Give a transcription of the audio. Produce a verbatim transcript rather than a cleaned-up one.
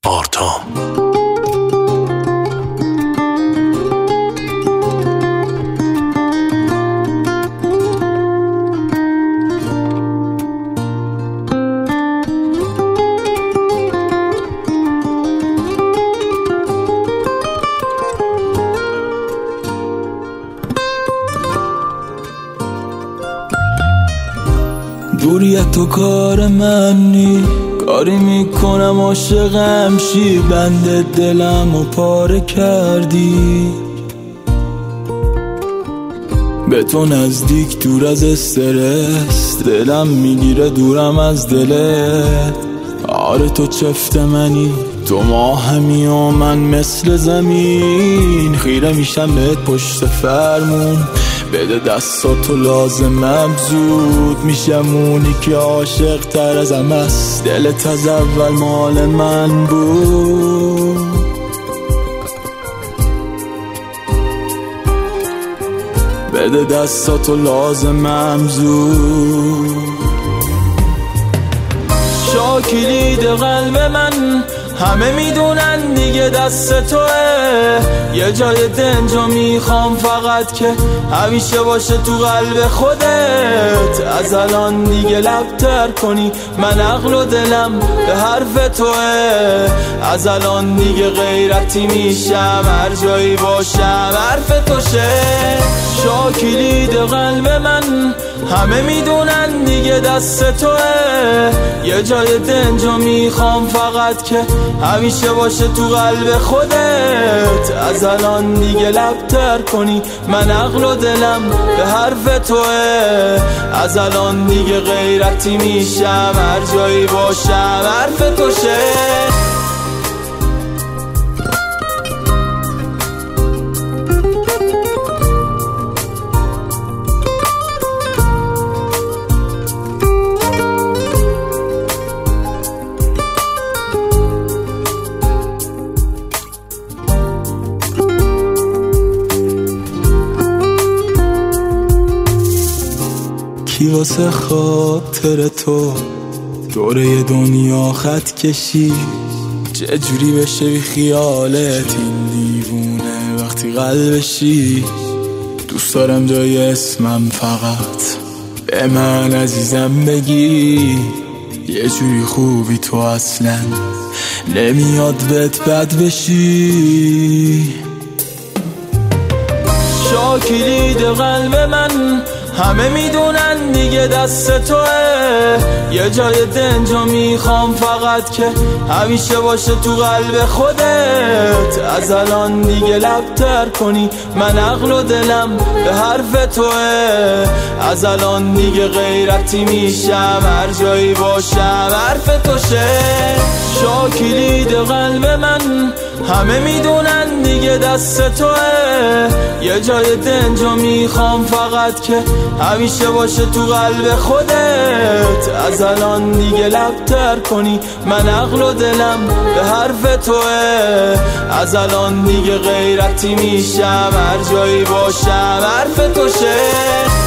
آرتا. دوریت تو کار من نی، کاری میکنم عاشقم شی، بند دلم و پاره کردی. به تو نزدیک دور از استرس، دلم میگیره دورم از دلت. آره تو چفت منی، تو ماهمی و من مثل زمین. خیره میشم بهت پشت فرمون، بده دستاتو لازمم، زود میشم اونی که عاشق تر ازم است. دلت از اول مال من بود، بده دستاتو لازمم زود. شاکلید قلب من همه میدونن دیگه دست توه. یه جای دنجا میخوام فقط که همیشه باشه تو قلب خودت. از الان دیگه لبتر کنی، من عقل و دلم به حرف توه. از الان دیگه غیرتی میشم هر جایی باشم حرف توشه. شاکلید قلب من همه میدونن دیگه دست توه. یه جای دنجا میخوام فقط که همیشه باشه تو قلب خودت. از الان دیگه لبتر کنی، من عقل و دلم به حرف توه. از الان دیگه غیرتی میشم هر جایی باشم حرف توشه. کی واسه خاطر تو دوره دنیا خط کشی؟ چه جوری بشه بی خیالت این دیوونه وقتی قلبشی؟ دوست دارم جای اسمم فقط به من عزیزم بگی. یه جوری خوبی تو اصلا نمیاد بهت بد بشی. شاکلید قلب من همه میدونن دیگه دست توه. یه جای دنجا میخوام فقط که همیشه باشه تو قلب خودت. از الان دیگه لبتر کنی، من عقل و دلم به حرف توه. از الان دیگه غیرتی میشم هر جایی باشم حرف توشه. شاکلید قلب من همه میدونن دیگه دست توه. یه جای دنجا میخوام فقط که همیشه باشه تو قلب خودت. از الان دیگه لبتر کنی، من عقل و دلم به حرف توه. از الان دیگه غیرتی میشم هر جایی باشم حرف توشه.